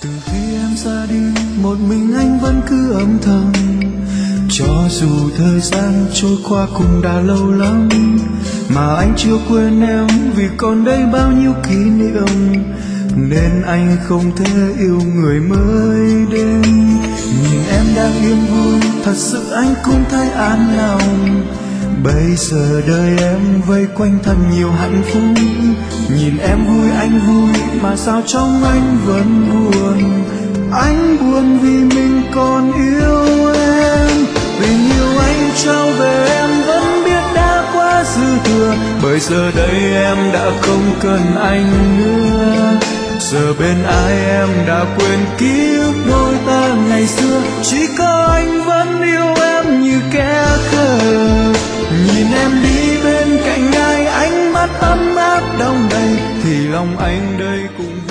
Từ khi em ra đi một mình anh vẫn cứ âm thầm, cho dù thời gian trôi qua cũng đã lâu lắm mà anh chưa quên em, vì còn đây bao nhiêu kỷ niệm nên anh không thể yêu người mới đến. Nhìn em đang yên vui thật sự anh cũng thấy an lòng, bây giờ đời em vây quanh thật nhiều hạnh phúc. Nhìn em vui anh vui mà sao trong anh vẫn buồn, anh buồn vì mình còn yêu em. Tình yêu anh trao về em vẫn biết đã quá dư thừa, bởi giờ đây em đã không cần anh nữa. Giờ bên ai em đã quên ký ức đôi ta ngày xưa, chỉ có anh vẫn yêu em như kẻ khờ. Nhìn em đi bên cạnh ai ánh mắt ấm áp đong đầy thì lòng anh đây cũng